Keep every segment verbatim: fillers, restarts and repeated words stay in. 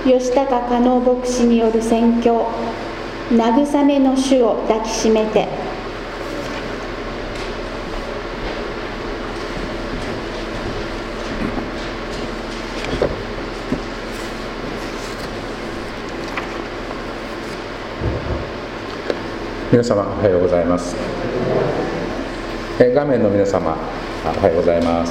吉高加納牧師による宣教、慰めの主を抱きしめて。 皆様おはようございます。え画面の皆様おはようございます。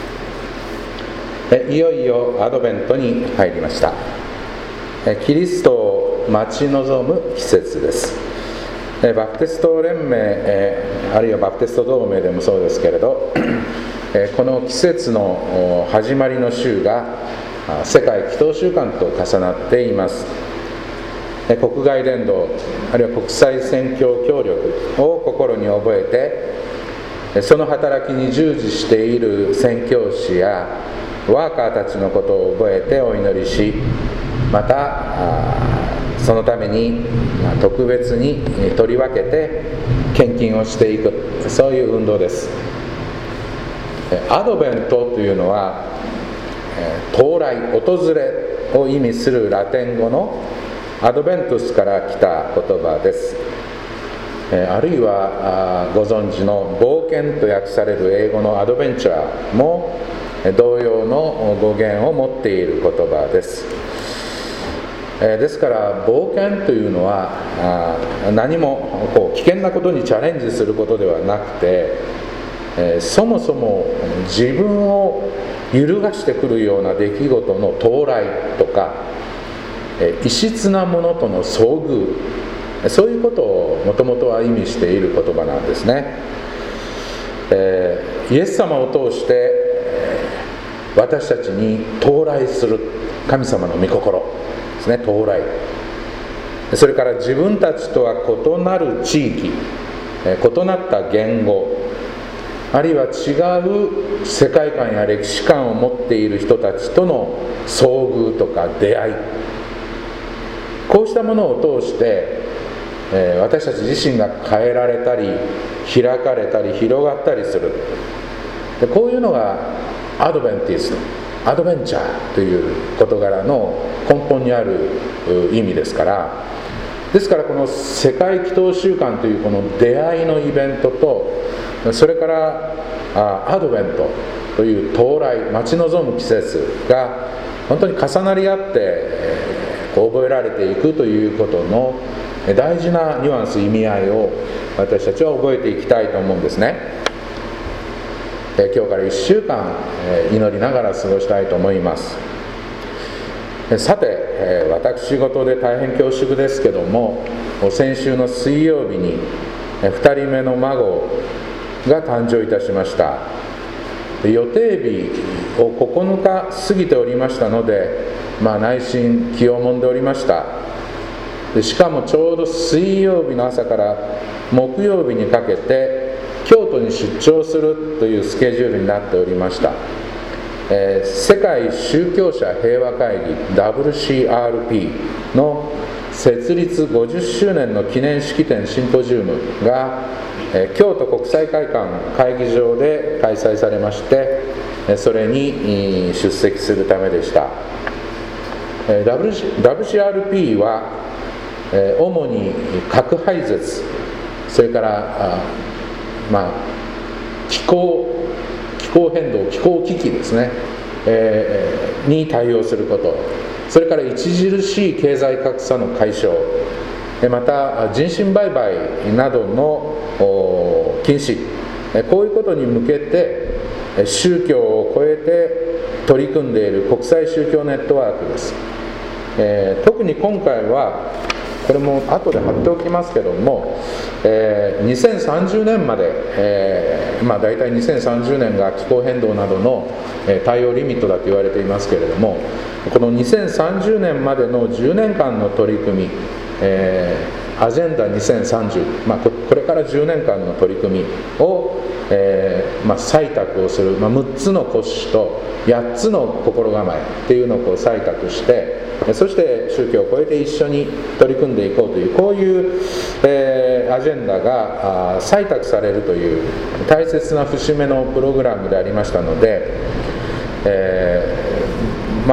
えいよいよアドベントに入りました。えキリストを待ち望む季節です。えバプテスト連盟、えあるいはバプテスト同盟でもそうですけれど、えこの季節の始まりの週が世界祈祷週間と重なっています。国外伝道あるいは国際宣教協力を心に覚えて、その働きに従事している宣教師やワーカーたちのことを覚えてお祈りし、またそのために特別に取り分けて献金をしていく、そういう運動です。アドベントというのは到来、訪れを意味するラテン語のアドベントスから来た言葉です。あるいはご存知の冒険と訳される英語のアドベンチャーも同様の語源を持っている言葉です。ですから冒険というのは何もこう危険なことにチャレンジすることではなくて、そもそも自分を揺るがしてくるような出来事の到来とか、異質なものとの遭遇、そういうことをもともとは意味している言葉なんですね。えー、イエス様を通して私たちに到来する神様の御心ですね。到来、それから自分たちとは異なる地域、異なった言語、あるいは違う世界観や歴史観を持っている人たちとの遭遇とか出会い、こうしたものを通して、えー、私たち自身が変えられたり開かれたり広がったりする。でこういうのがアドベンティスト、アドベンチャーという事柄の根本にある意味ですから、ですからこの世界祈祷週間というこの出会いのイベントと、それからあアドベントという到来、待ち望む季節が本当に重なり合って、えー覚えられていくということの大事なニュアンス、意味合いを私たちは覚えていきたいと思うんですね。え今日からいっしゅうかん祈りながら過ごしたいと思います。さて、私事で大変恐縮ですけども、先週の水曜日にふたりめの孫が誕生いたしました。予定日をここのか過ぎておりましたので、まあ、内心気をもんでおりました。でしかもちょうど水曜日の朝から木曜日にかけて京都に出張するというスケジュールになっておりました。えー、世界宗教者平和会議 ダブリューシーアールピー の設立ごじゅっしゅうねんの記念式典シンポジウムが、えー、京都国際会館会議場で開催されまして、それに出席するためでした。ダブリューシーアールピー は主に核廃絶、それからまあ気候気候変動、気候危機ですね、えー、に対応すること、それから著しい経済格差の解消、また人身売買などの禁止、こういうことに向けて宗教を超えて取り組んでいる国際宗教ネットワークです。えー、特に今回はこれも後で貼っておきますけども、えー、にせんさんじゅうねんまで、えーまあ、大体にせんさんじゅうねんが気候変動などの対応リミットだと言われていますけれども、このにせんさんじゅうねんまでのじゅうねんかんの取り組み、えー、アジェンダにせんさんじゅう、まあ、これからじゅうねんかんの取り組みを、えーまあ、採択をする、まあ、むっつの骨子とやっつの心構えっていうのをこう採択して、そして宗教を超えて一緒に取り組んでいこうという、こういう、えー、アジェンダが採択されるという大切な節目のプログラムでありましたので、えー、まあ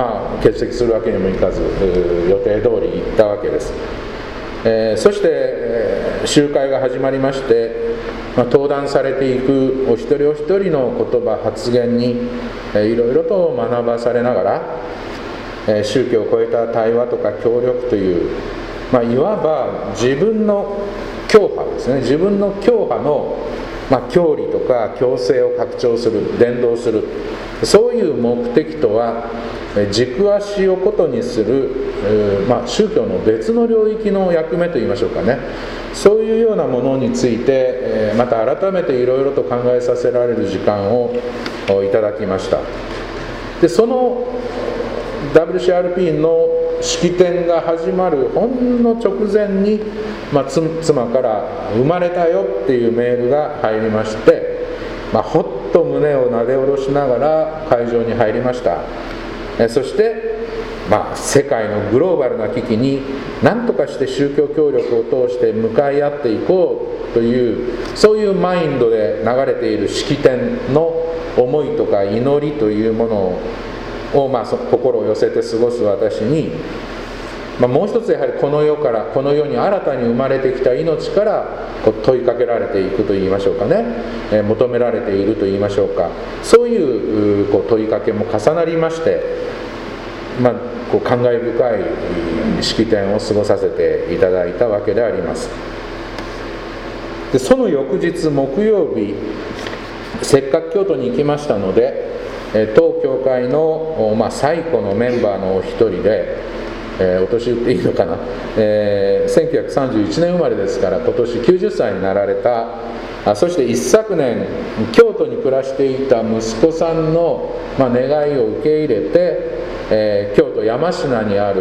欠席するわけにもいかず、予定通り行ったわけです。えー、そして、えー、集会が始まりまして、まあ、登壇されていくお一人お一人の言葉発言に、えー、いろいろと学ばされながら、えー、宗教を超えた対話とか協力という、まあ、いわば自分の教派ですね、自分の教派の、まあ、教理とか教制を拡張する、伝道する、そういう目的とは軸足をことにする、まあ、宗教の別の領域の役目といいましょうかね、そういうようなものについてまた改めていろいろと考えさせられる時間をいただきました。でその ダブリューシーアールピー の式典が始まるほんの直前に、まあ、妻から「生まれたよ」っていうメールが入りまして、まあ、ほっと胸をなで下ろしながら会場に入りました。えそして、まあ、世界のグローバルな危機に何とかして宗教協力を通して向かい合っていこうという、そういうマインドで流れている式典の思いとか祈りというものを、まあ、心を寄せて過ごす私に、まあ、もう一つやはりこの世からこの世に新たに生まれてきた命からこう問いかけられていくといいましょうかね、えー、求められているといいましょうか、そういう、こう問いかけも重なりまして、まあ、こう感慨深い式典を過ごさせていただいたわけであります。でその翌日木曜日、せっかく京都に行きましたので、当教会の、まあ、最古のメンバーのお一人で、えー、お年言っていいのかな、えー、せんきゅうひゃくさんじゅういちねん生まれですから今年きゅうじゅっさいになられた、あそして一昨年京都に暮らしていた息子さんの、まあ、願いを受け入れて、えー、京都山科にある、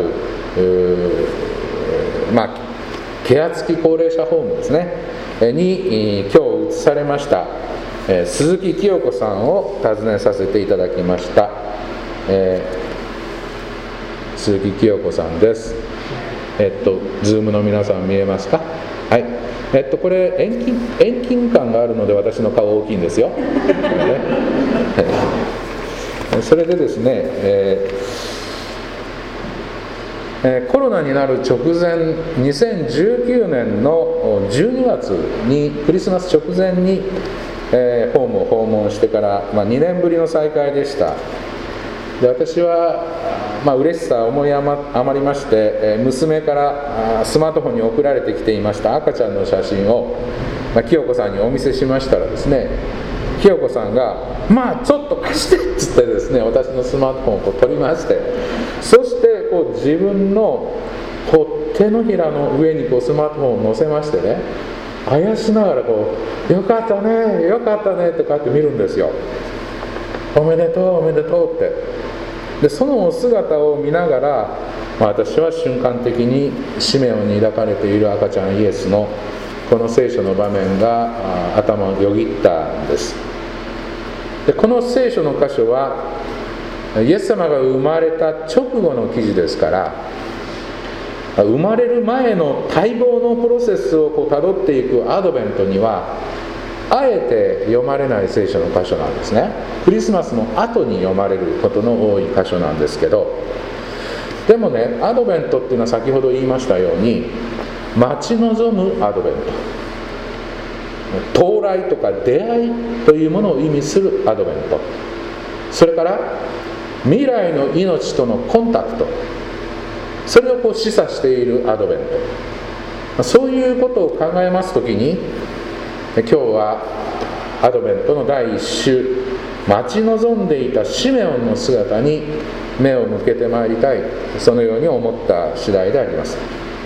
まあ、ケア付き高齢者ホームですねに今日移されました、えー、鈴木清子さんを訪ねさせていただきました。えー鈴木清子さんです。えっと、ズームの皆さん見えますか？はい。えっと、これ遠近、遠近感があるので私の顔大きいんですよ。それでですね、えーえー、コロナになる直前、にせんじゅうきゅうねんのじゅうにがつにクリスマス直前に、えー、ホームを訪問してから、まあ、にねんぶりの再会でした。で私はまあ嬉しさ思い余りまして、娘からスマートフォンに送られてきていました赤ちゃんの写真を、まあ、清子さんにお見せしましたらですね、清子さんが「まあちょっと貸して」っつってですね、私のスマートフォンをこう取りまして、そしてこう自分のこう手のひらの上にこうスマートフォンを乗せましてね、あやしながらこう「よかったねよかったね」ってこうやって見るんですよ。おめでとうおめでとうって。でそのお姿を見ながら、まあ、私は瞬間的にシメオンに抱かれている赤ちゃんイエスのこの聖書の場面が頭をよぎったんです。でこの聖書の箇所はイエス様が生まれた直後の記事ですから、生まれる前の待望のプロセスをこう辿っていくアドベントにはあえて読まれない聖書の箇所なんですね。クリスマスの後に読まれることの多い箇所なんですけど、でもね、アドベントっていうのは先ほど言いましたように待ち望むアドベント、到来とか出会いというものを意味するアドベント、それから未来の命とのコンタクト、それをこう示唆しているアドベント、そういうことを考えますときに、今日はアドベントのだいいっ週、待ち望んでいたシメオンの姿に目を向けてまいりたい、そのように思った次第であります。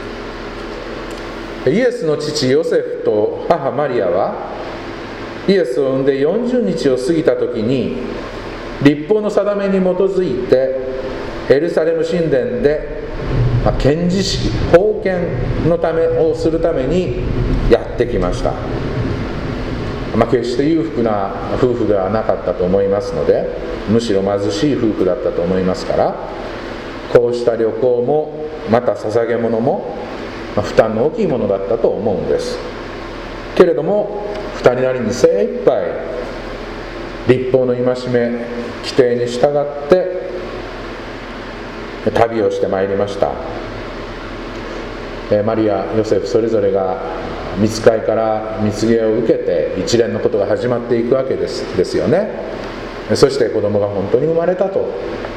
イエスの父ヨセフと母マリアはイエスを産んでよんじゅうにちを過ぎた時に、律法の定めに基づいてエルサレム神殿で献辞式、封建のためをするためにやってきました。まあ、決して裕福な夫婦ではなかったと思いますので、むしろ貧しい夫婦だったと思いますから、こうした旅行もまた捧げ物も、まあ、負担の大きいものだったと思うんです。けれども二人なりに精一杯律法の戒め規定に従って旅をしてまいりました。マリア、ヨセフそれぞれが御使いから蜜毛を受けて一連のことが始まっていくわけです、ですよね。そして子供が本当に生まれたと。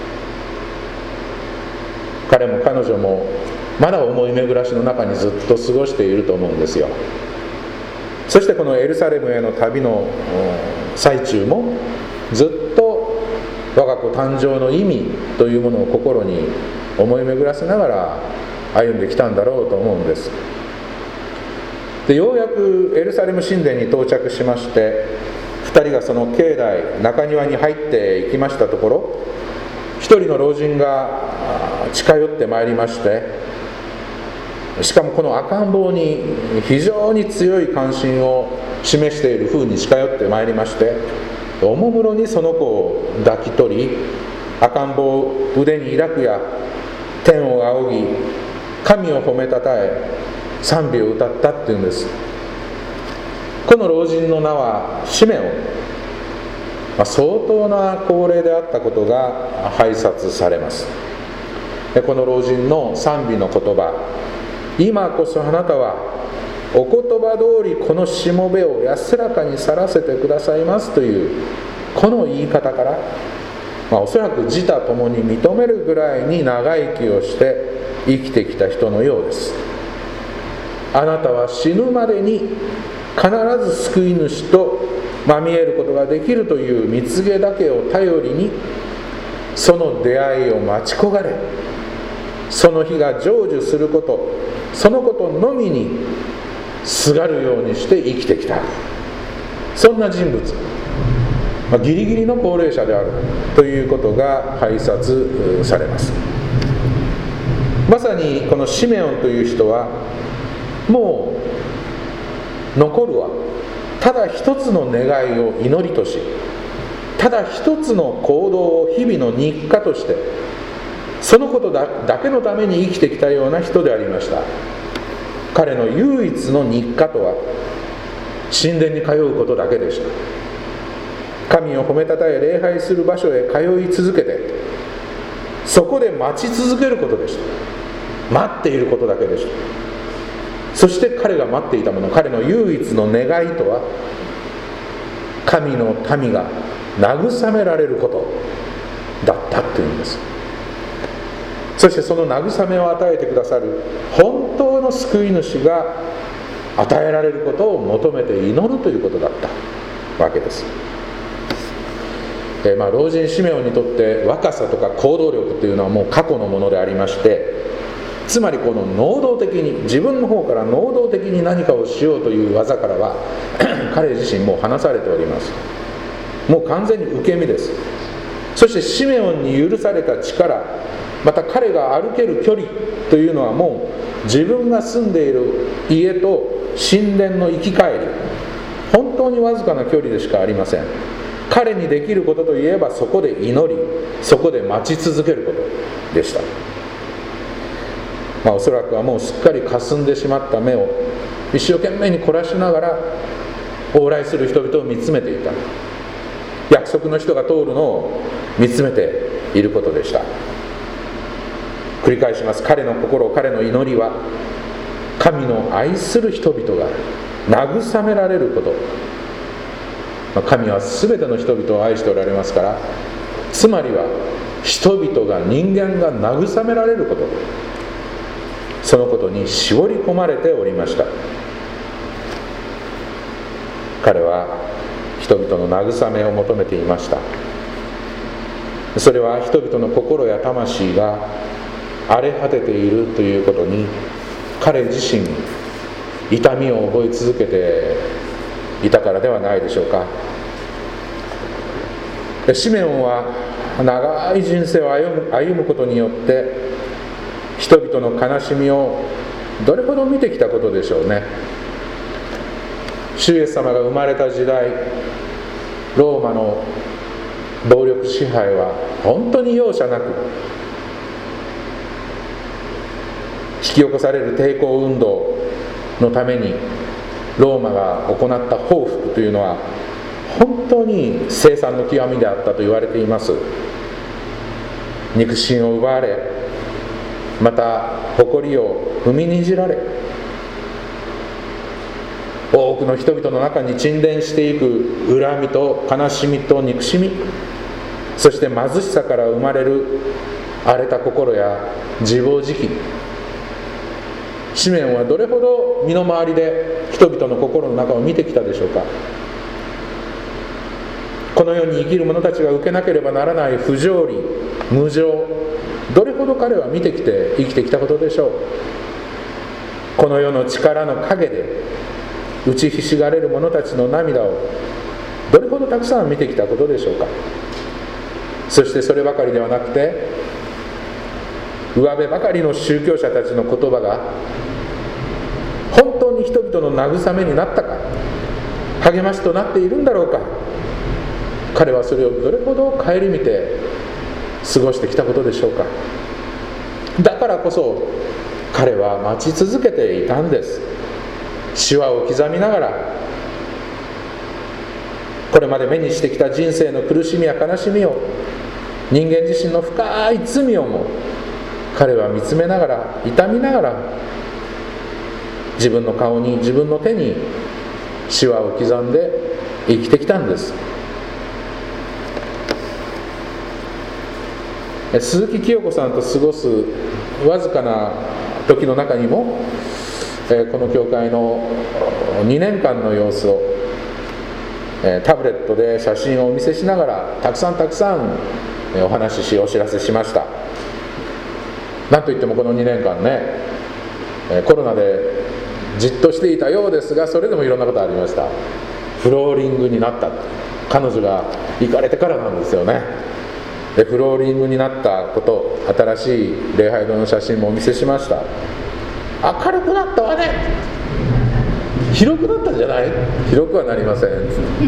彼も彼女もまだ思い巡らしの中にずっと過ごしていると思うんですよ。そしてこのエルサレムへの旅の最中もずっと我が子誕生の意味というものを心に思い巡らせながら歩んできたんだろうと思うんです。でようやくエルサレム神殿に到着しまして、ふたりがその境内中庭に入っていきましたところ、一人の老人が近寄ってまいりまして、しかもこの赤ん坊に非常に強い関心を示している風に近寄ってまいりまして、おもむろにその子を抱き取り、赤ん坊を腕に抱くや天を仰ぎ神を褒めたたえ賛美を歌ったっていうんです。この老人の名はシメオン、まあ、相当な高齢であったことが拝察されます。でこの老人の賛美の言葉、今こそあなたはお言葉通りこのしもべを安らかに去らせてくださいますというこの言い方から、まあ、おそらく自他ともに認めるぐらいに長生きをして生きてきた人のようです。あなたは死ぬまでに必ず救い主とまみえることができるという蜜毛だけを頼りに、その出会いを待ち焦がれ、その日が成就すること、そのことのみにすがるようにして生きてきた、そんな人物、まあ、ギリギリの高齢者であるということが拝察されます。まさにこのシメオンという人は、もう残るはただ一つの願いを祈りとし、ただ一つの行動を日々の日課として、そのことだけのために生きてきたような人でありました。彼の唯一の日課とは神殿に通うことだけでした。神を褒めたたえ礼拝する場所へ通い続けて、そこで待ち続けることでした。待っていることだけでした。そして彼が待っていたもの、彼の唯一の願いとは、神の民が慰められることだったというんです。そしてその慰めを与えてくださる本当の救い主が与えられることを求めて祈るということだったわけです。えーまあ、老人シメオンにとって若さとか行動力というのはもう過去のものでありまして、つまりこの能動的に、自分の方から能動的に何かをしようという技からは彼自身もう離されております。もう完全に受け身です。そしてシメオンに許された力、また彼が歩ける距離というのは、もう自分が住んでいる家と神殿の行き帰り、本当にわずかな距離でしかありません。彼にできることといえば、そこで祈り、そこで待ち続けることでした。まあ、おそらくはもうすっかり霞んでしまった目を一生懸命に凝らしながら往来する人々を見つめていた。約束の人が通るのを見つめていることでした。繰り返します。彼の心、彼の祈りは、神の愛する人々が慰められること。まあ、神は全ての人々を愛しておられますから、つまりは人々が、人間が慰められること、そのことに絞り込まれておりました。彼は人々の慰めを求めていました。それは人々の心や魂が荒れ果てているということに、彼自身痛みを覚え続けていたからではないでしょうか。シメオンは長い人生を歩む、歩むことによって人々の悲しみをどれほど見てきたことでしょうね。主イエス様が生まれた時代、ローマの暴力支配は本当に容赦なく、引き起こされる抵抗運動のためにローマが行った報復というのは本当に凄惨の極みであったと言われています。肉親を奪われ、 また誇りを踏みにじられ、多くの人々の中に沈殿していく恨みと悲しみと憎しみ、そして貧しさから生まれる荒れた心や自暴自棄、シメオンはどれほど身の回りで人々の心の中を見てきたでしょうか。この世に生きる者たちが受けなければならない不条理、無常、どれほど彼は見てきて生きてきたことでしょう。この世の力の陰で打ちひしがれる者たちの涙をどれほどたくさん見てきたことでしょうか。そしてそればかりではなくて、上辺ばかりの宗教者たちの言葉が本当に人々の慰めになったか、励ましとなっているんだろうか。彼はそれをどれほど顧みて過ごしてきたことでしょうか。だからこそ彼は待ち続けていたんです。シワを刻みながら、これまで目にしてきた人生の苦しみや悲しみを、人間自身の深い罪をも彼は見つめながら、痛みながら、自分の顔に自分の手にシワを刻んで生きてきたんです。鈴木清子さんと過ごすわずかな時の中にも、この教会のにねんかんの様子をタブレットで写真をお見せしながら、たくさんたくさんお話しし、お知らせしました。なんといってもこのにねんかんね、コロナでじっとしていたようですが、それでもいろんなことありました。フローリングになった、彼女が行かれてからなんですよね。でフローリングになったこと、新しい礼拝堂の写真もお見せしました。明るくなったわね、広くなったんじゃない？広くはなりません。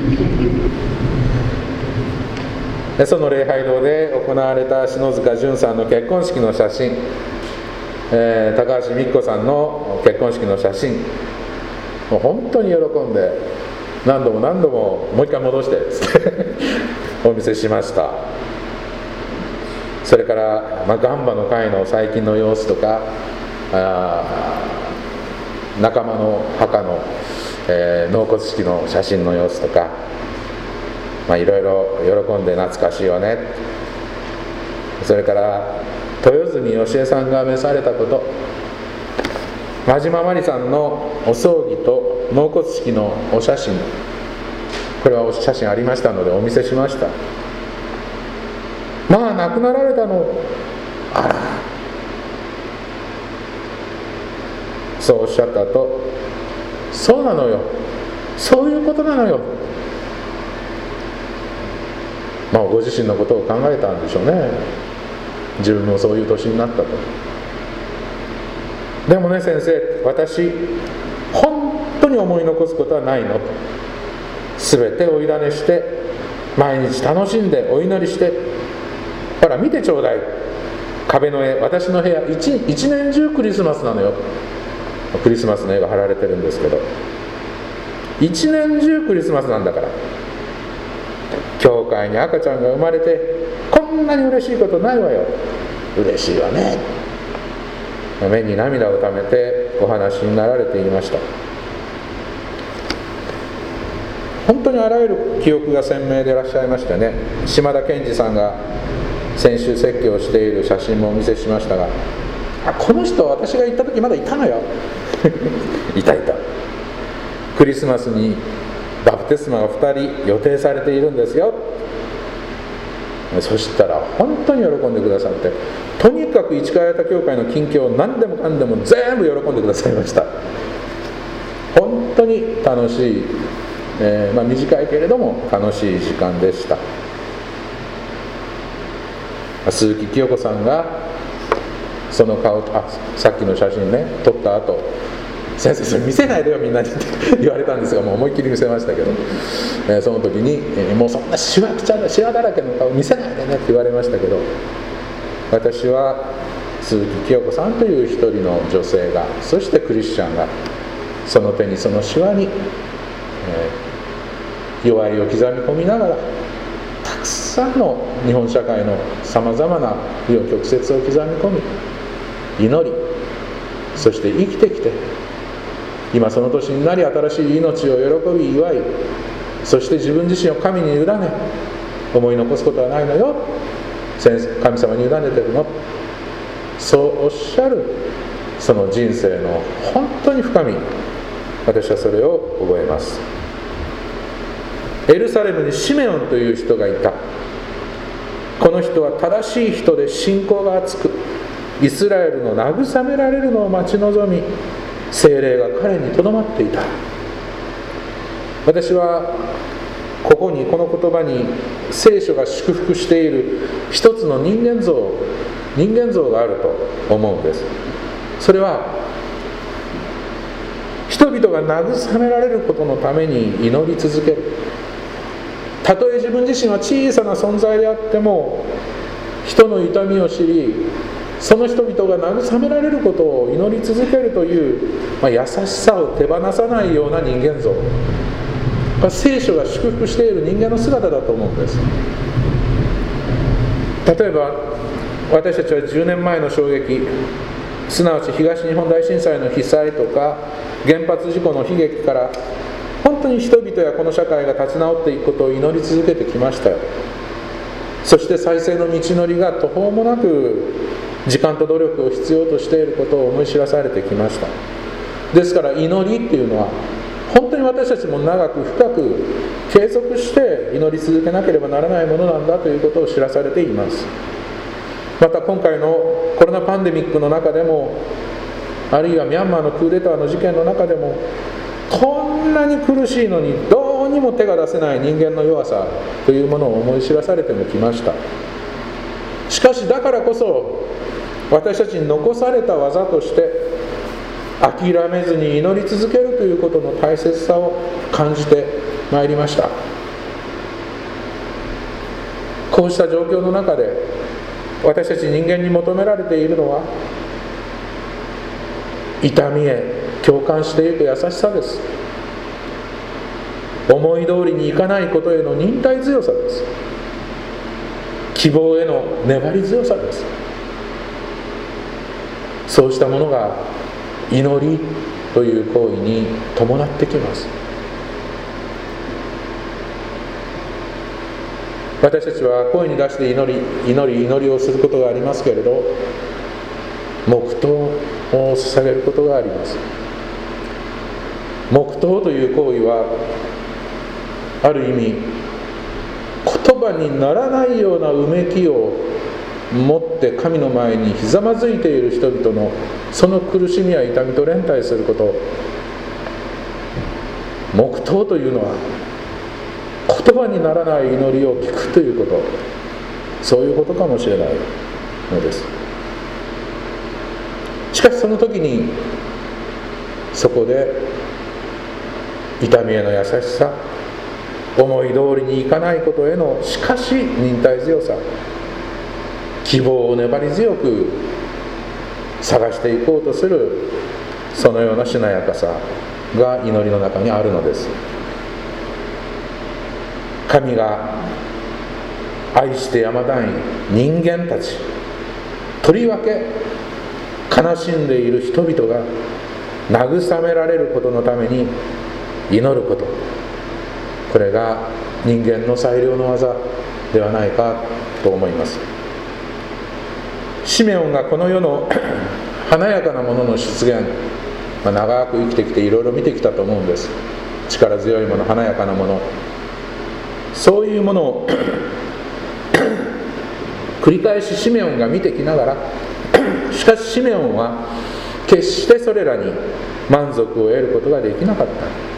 でその礼拝堂で行われた篠塚淳さんの結婚式の写真、えー、高橋美紀子さんの結婚式の写真、もう本当に喜んで、何度も何度ももう一回戻してお見せしました。それから、まあ、ガンバの会の最近の様子とか、あ仲間の墓の、えー、納骨式の写真の様子とか、まあ、いろいろ喜んで懐かしいよね。それから豊泉芳恵さんが召されたこと、真島まりさんのお葬儀と納骨式のお写真、これはお写真ありましたのでお見せしました。まあ亡くなられたの、あら、そうおっしゃったと、そうなのよ、そういうことなのよ、まあご自身のことを考えたんでしょうね。自分もそういう年になったと。でもね先生、私本当に思い残すことはないのと、全てお委ねして毎日楽しんでお祈りして、ほら見てちょうだい、壁の絵、私の部屋 一, 一年中クリスマスなのよ。クリスマスの絵が貼られてるんですけど、一年中クリスマスなんだから、教会に赤ちゃんが生まれてこんなに嬉しいことないわよ。嬉しいわね。目に涙をためてお話になられていました。本当にあらゆる記憶が鮮明でいらっしゃいましてね、島田健二さんが先週説教している写真もお見せしましたが、あ、この人私が行った時まだいたのよいたいた。クリスマスにバプテスマがふたり予定されているんですよ。そしたら本当に喜んでくださって、とにかく市川八幡教会の近況を何でもかんでも全部喜んでくださいました。本当に楽しい、えーまあ、短いけれども楽しい時間でした。鈴木清子さんがその顔、あ、さっきの写真ね撮った後、先生それ見せないでよみんなにって言われたんですが、もう思いっきり見せましたけど、えー、その時に、えー、もうそんなシワくちゃだ、シワだらけの顔見せないでねって言われましたけど、私は鈴木清子さんという一人の女性が、そしてクリスチャンがその手にそのシワに、えー、弱いを刻み込みながら、たくさんの日本社会のさまざまな紆余曲折を刻み込み、 祈り、そして生きてきて、今その年になり新しい命を喜び祝い、そして自分自身を神に委ね思い残すことはないのよ、神様に委ねてるの、そうおっしゃるその人生の本当に深み、私はそれを覚えます。エルサレムにシメオンという人がいた。この人は正しい人で信仰が厚く、イスラエルの慰められるのを待ち望み、聖霊が彼にとどまっていた。私はここにこの言葉に聖書が祝福している一つの人間像人間像があると思うんです。それは人々が慰められることのために祈り続ける。たとえ自分自身は小さな存在であっても、人の痛みを知り、その人々が慰められることを祈り続けるという、まあ、優しさを手放さないような人間像、聖書が祝福している人間の姿だと思うんです。例えば私たちはじゅうねんまえの衝撃、すなわち東日本大震災の被災とか原発事故の悲劇から本当に人々やこの社会が立ち直っていくことを祈り続けてきましたよ。そして再生の道のりが途方もなく時間と努力を必要としていることを思い知らされてきました。ですから祈りっていうのは本当に私たちも長く深く継続して祈り続けなければならないものなんだということを知らされています。また今回のコロナパンデミックの中でも、あるいはミャンマーのクーデターの事件の中でも、こんなに苦しいのにどうにも手が出せない人間の弱さというものを思い知らされてもきました。しかしだからこそ私たちに残された技として、諦めずに祈り続けるということの大切さを感じてまいりました。こうした状況の中で私たち人間に求められているのは、痛みへ共感していく優しさです。思い通りにいかないことへの忍耐強さです。希望への粘り強さです。そうしたものが祈りという行為に伴ってきます。私たちは声に出して祈り祈り祈りをすることがありますけれど、黙祷を捧げることがあります。黙祷という行為はある意味言葉にならないようなうめきを持って神の前にひざまずいている人々のその苦しみや痛みと連帯すること、黙祷というのは言葉にならない祈りを聞くということ、そういうことかもしれないのです。しかしその時にそこで痛みへの優しさ、思い通りにいかないことへのしかし忍耐強さ、希望を粘り強く探していこうとする、そのようなしなやかさが祈りの中にあるのです。神が愛してやまない人間たち、とりわけ悲しんでいる人々が慰められることのために祈ること、これが人間の最良の技ではないかと思います。シメオンがこの世の華やかなものの出現、まあ、長く生きてきていろいろ見てきたと思うんです。力強いもの、華やかなもの、そういうものを繰り返しシメオンが見てきながら、しかしシメオンは決してそれらに満足を得ることができなかった。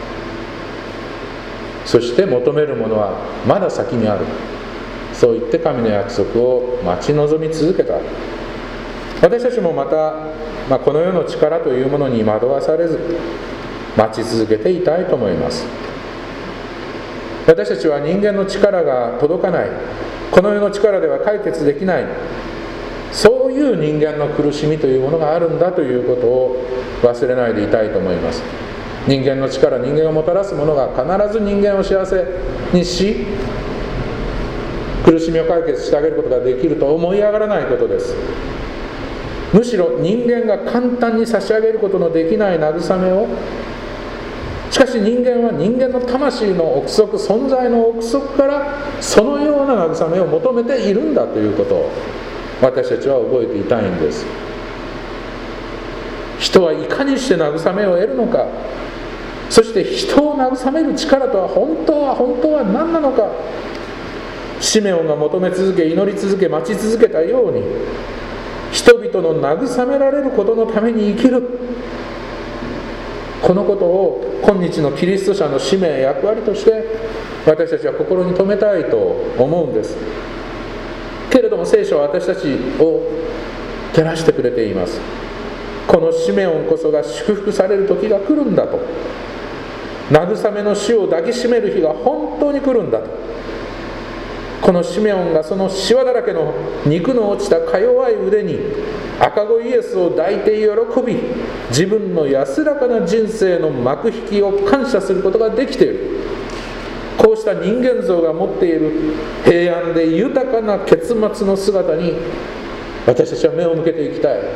そして求めるものはまだ先にある、そう言って神の約束を待ち望み続けた。私たちもまた、まあ、この世の力というものに惑わされず待ち続けていたいと思います。私たちは人間の力が届かない、この世の力では解決できない、そういう人間の苦しみというものがあるんだということを忘れないでいたいと思います。人間の力、人間がもたらすものが必ず人間を幸せにし、苦しみを解決してあげることができると思い上がらないことです。 むしろ人間が簡単に差し上げることのできない慰めを、しかし人間は人間の魂の奥底、存在の奥底からそのような慰めを求めているんだということを私たちは覚えていたいんです。人はいかにして慰めを得るのか、そして人を慰める力とは本当は本当は何なのか。シメオンが求め続け、祈り続け、待ち続けたように、人々の慰められることのために生きる、このことを今日のキリスト者の使命、役割として私たちは心に留めたいと思うんです。けれども聖書は私たちを照らしてくれています。このシメオンこそが祝福される時が来るんだと、慰めの死を抱きしめる日が本当に来るんだと。このシメオンがそのシワだらけの肉の落ちたか弱い腕に赤子イエスを抱いて喜び、自分の安らかな人生の幕引きを感謝することができている。こうした人間像が持っている平安で豊かな結末の姿に私たちは目を向けていきたい。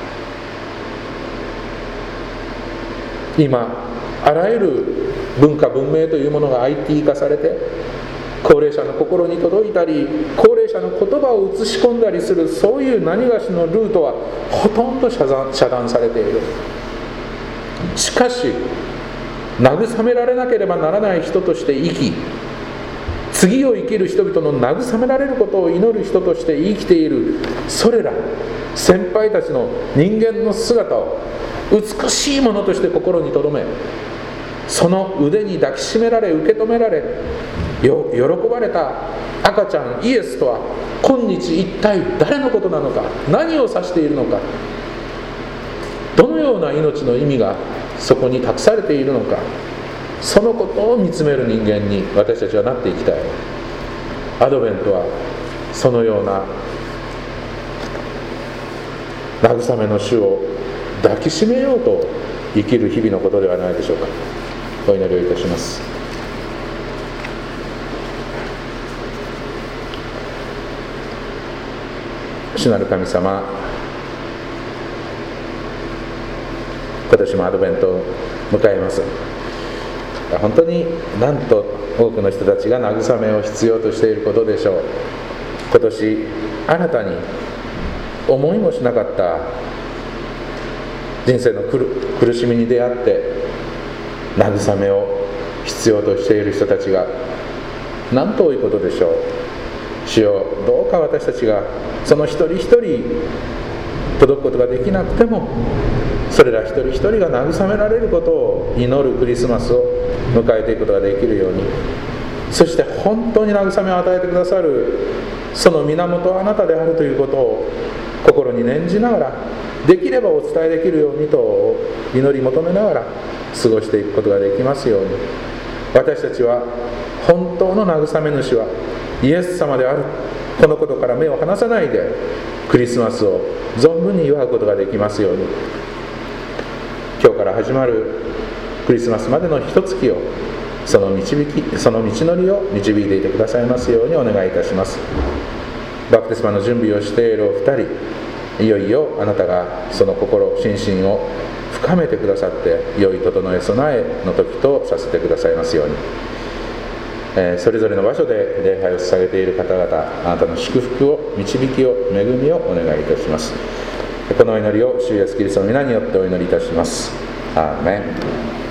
今あらゆる文化文明というものが アイティー 化されて、高齢者の心に届いたり、高齢者の言葉を映し込んだりする、そういう何がしのルートはほとんど遮断、遮断されている。しかし慰められなければならない人として生き、次を生きる人々の慰められることを祈る人として生きているそれら先輩たちの人間の姿を美しいものとして心に留め、その腕に抱きしめられ、受け止められ、よ喜ばれた赤ちゃんイエスとは今日一体誰のことなのか、何を指しているのか、どのような命の意味がそこに託されているのか、そのことを見つめる人間に私たちはなっていきたい。アドベントはそのような慰めの主を抱きしめようと生きる日々のことではないでしょうか。お祈りをいたします。主なる神様、今年もアドベントを迎えます。本当になんと多くの人たちが慰めを必要としていることでしょう。今年新たに思いもしなかった人生の苦しみに出会って慰めを必要としている人たちがなんと多いことでしょう。主よ、どうか私たちがその一人一人届くことができなくても、それら一人一人が慰められることを祈るクリスマスを迎えていくことができるように、そして本当に慰めを与えてくださるその源はあなたであるということを心に念じながら、できればお伝えできるようにと祈り求めながら過ごしていくことができますように。私たちは本当の慰め主はイエス様である、このことから目を離さないでクリスマスを存分に祝うことができますように。今日から始まるクリスマスまでの一月をその導き、その道のりを導いていてくださいますようにお願いいたします。バプテスマの準備をしているお二人、いよいよあなたがその心、心身を深めてくださって良い整え備えの時とさせてくださいますように。えー、それぞれの場所で礼拝を捧げている方々、あなたの祝福を、導きを、恵みをお願いいたします。この祈りを主イエスキリストの皆によってお祈りいたします。アーメン。